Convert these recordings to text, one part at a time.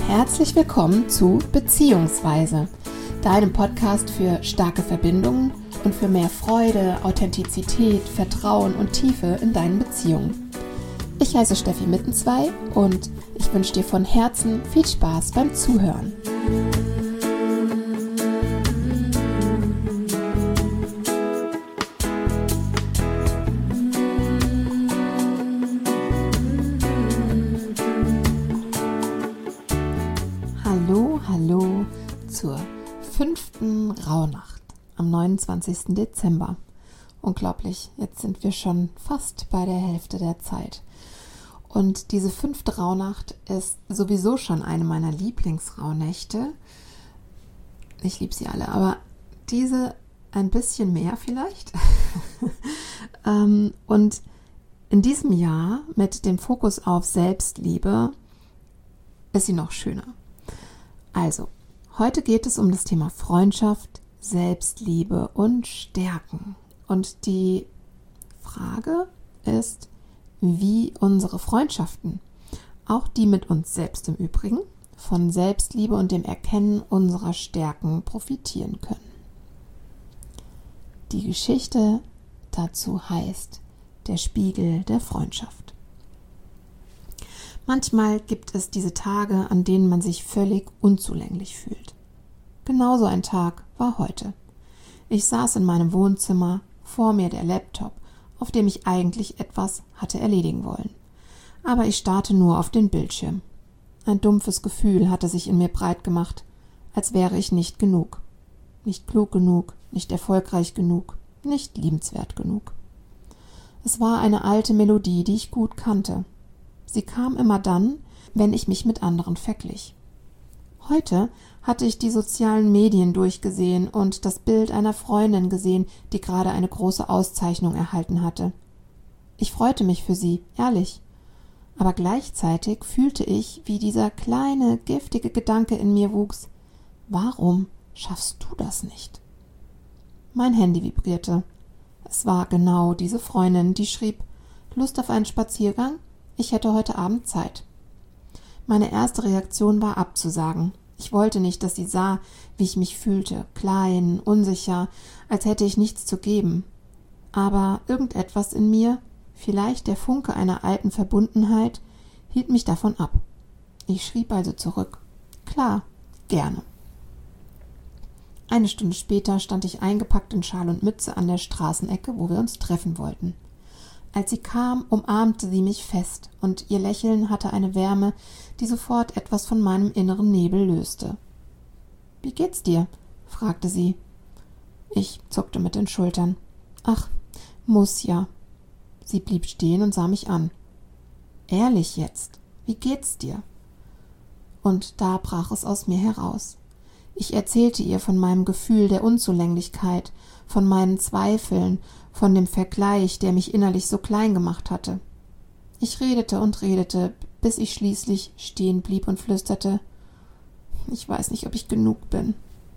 Herzlich willkommen zu Beziehungsweise, deinem Podcast für starke Verbindungen und für mehr Freude, Authentizität, Vertrauen und Tiefe in deinen Beziehungen. Ich heiße Steffi Mittenzwei und ich wünsche dir von Herzen viel Spaß beim Zuhören. Hallo zur 5. Rauhnacht am 29. Dezember. Unglaublich, jetzt sind wir schon fast bei der Hälfte der Zeit. Und diese 5. Rauhnacht ist sowieso schon eine meiner Lieblingsrauhnächte. Ich liebe sie alle, aber diese ein bisschen mehr vielleicht. Und in diesem Jahr mit dem Fokus auf Selbstliebe ist sie noch schöner. Also, heute geht es um das Thema Freundschaft, Selbstliebe und Stärken. Und die Frage ist, wie unsere Freundschaften, auch die mit uns selbst im Übrigen, von Selbstliebe und dem Erkennen unserer Stärken profitieren können. Die Geschichte dazu heißt Der Spiegel der Freundschaft. Manchmal gibt es diese Tage, an denen man sich völlig unzulänglich fühlt. Genauso ein Tag war heute. Ich saß in meinem Wohnzimmer, vor mir der Laptop, auf dem ich eigentlich etwas hatte erledigen wollen. Aber ich starrte nur auf den Bildschirm. Ein dumpfes Gefühl hatte sich in mir breit gemacht, als wäre ich nicht genug. Nicht klug genug, nicht erfolgreich genug, nicht liebenswert genug. Es war eine alte Melodie, die ich gut kannte. Sie kam immer dann, wenn ich mich mit anderen verglich. Heute hatte ich die sozialen Medien durchgesehen und das Bild einer Freundin gesehen, die gerade eine große Auszeichnung erhalten hatte. Ich freute mich für sie, ehrlich. Aber gleichzeitig fühlte ich, wie dieser kleine, giftige Gedanke in mir wuchs. Warum schaffst du das nicht? Mein Handy vibrierte. Es war genau diese Freundin, die schrieb, Lust auf einen Spaziergang? Ich hätte heute Abend Zeit. Meine erste Reaktion war abzusagen. Ich wollte nicht, dass sie sah, wie ich mich fühlte, klein, unsicher, als hätte ich nichts zu geben. Aber irgendetwas in mir, vielleicht der Funke einer alten Verbundenheit, hielt mich davon ab. Ich schrieb also zurück. Klar, gerne. Eine Stunde später stand ich eingepackt in Schal und Mütze an der Straßenecke, wo wir uns treffen wollten. Als sie kam, umarmte sie mich fest, und ihr Lächeln hatte eine Wärme, die sofort etwas von meinem inneren Nebel löste. »Wie geht's dir?« fragte sie. Ich zuckte mit den Schultern. »Ach, muss ja.« Sie blieb stehen und sah mich an. »Ehrlich jetzt, wie geht's dir?« Und da brach es aus mir heraus. Ich erzählte ihr von meinem Gefühl der Unzulänglichkeit, von meinen Zweifeln, von dem Vergleich, der mich innerlich so klein gemacht hatte. Ich redete und redete, bis ich schließlich stehen blieb und flüsterte, »Ich weiß nicht, ob ich genug bin.«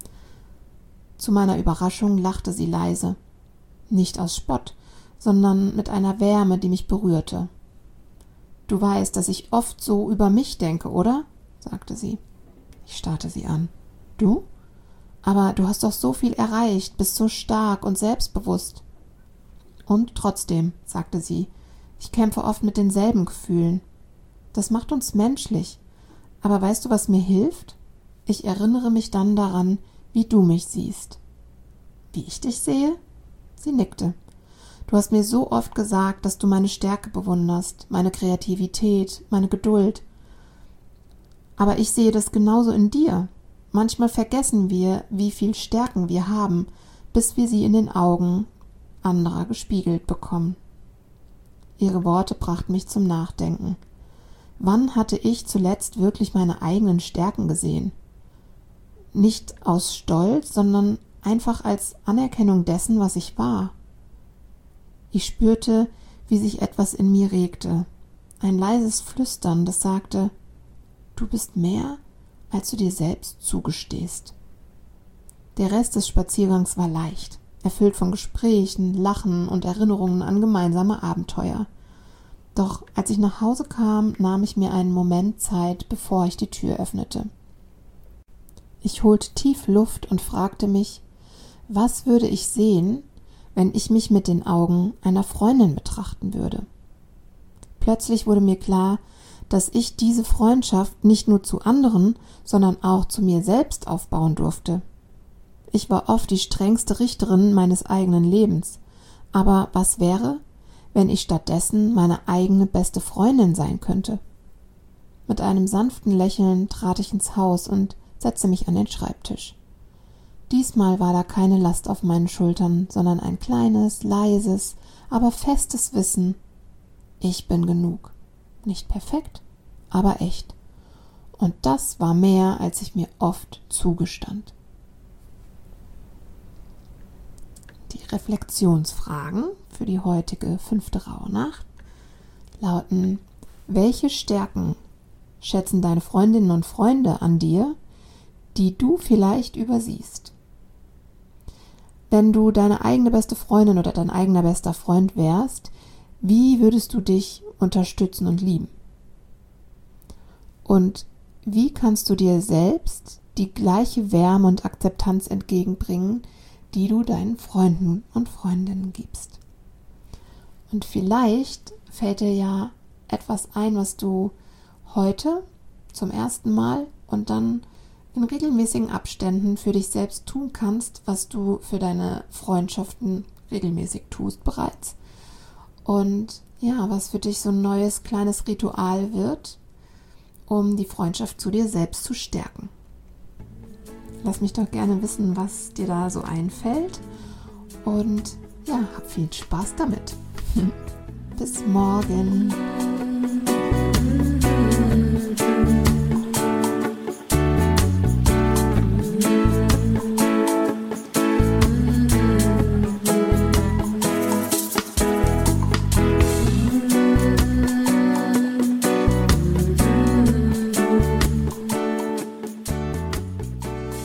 Zu meiner Überraschung lachte sie leise. Nicht aus Spott, sondern mit einer Wärme, die mich berührte. »Du weißt, dass ich oft so über mich denke, oder?« sagte sie. Ich starrte sie an. »Du? Aber du hast doch so viel erreicht, bist so stark und selbstbewusst.« »Und trotzdem«, sagte sie, »ich kämpfe oft mit denselben Gefühlen. Das macht uns menschlich. Aber weißt du, was mir hilft? Ich erinnere mich dann daran, wie du mich siehst.« »Wie ich dich sehe?« Sie nickte. »Du hast mir so oft gesagt, dass du meine Stärke bewunderst, meine Kreativität, meine Geduld. Aber ich sehe das genauso in dir. Manchmal vergessen wir, wie viel Stärken wir haben, bis wir sie in den Augen anderer gespiegelt bekommen.« Ihre Worte brachten mich zum Nachdenken. Wann hatte ich zuletzt wirklich meine eigenen Stärken gesehen? Nicht aus Stolz, sondern einfach als Anerkennung dessen, was ich war. Ich spürte, wie sich etwas in mir regte. Ein leises Flüstern, das sagte, »Du bist mehr, als du dir selbst zugestehst.« Der Rest des Spaziergangs war leicht, erfüllt von Gesprächen, Lachen und Erinnerungen an gemeinsame Abenteuer. Doch als ich nach Hause kam, nahm ich mir einen Moment Zeit, bevor ich die Tür öffnete. Ich holte tief Luft und fragte mich, was würde ich sehen, wenn ich mich mit den Augen einer Freundin betrachten würde? Plötzlich wurde mir klar, dass ich diese Freundschaft nicht nur zu anderen, sondern auch zu mir selbst aufbauen durfte. Ich war oft die strengste Richterin meines eigenen Lebens. Aber was wäre, wenn ich stattdessen meine eigene beste Freundin sein könnte? Mit einem sanften Lächeln trat ich ins Haus und setzte mich an den Schreibtisch. Diesmal war da keine Last auf meinen Schultern, sondern ein kleines, leises, aber festes Wissen. Ich bin genug. Nicht perfekt, aber echt. Und das war mehr, als ich mir oft zugestand. Die Reflexionsfragen für die heutige 5. Rauhnacht lauten: Welche Stärken schätzen deine Freundinnen und Freunde an dir, die du vielleicht übersiehst? Wenn du deine eigene beste Freundin oder dein eigener bester Freund wärst, wie würdest du dich unterstützen und lieben? Und wie kannst du dir selbst die gleiche Wärme und Akzeptanz entgegenbringen, die du deinen Freunden und Freundinnen gibst? Und vielleicht fällt dir ja etwas ein, was du heute zum ersten Mal und dann in regelmäßigen Abständen für dich selbst tun kannst, was du für deine Freundschaften regelmäßig tust bereits. Und ja, was für dich so ein neues kleines Ritual wird, um die Freundschaft zu dir selbst zu stärken. Lass mich doch gerne wissen, was dir da so einfällt. Und ja, hab viel Spaß damit. Bis morgen.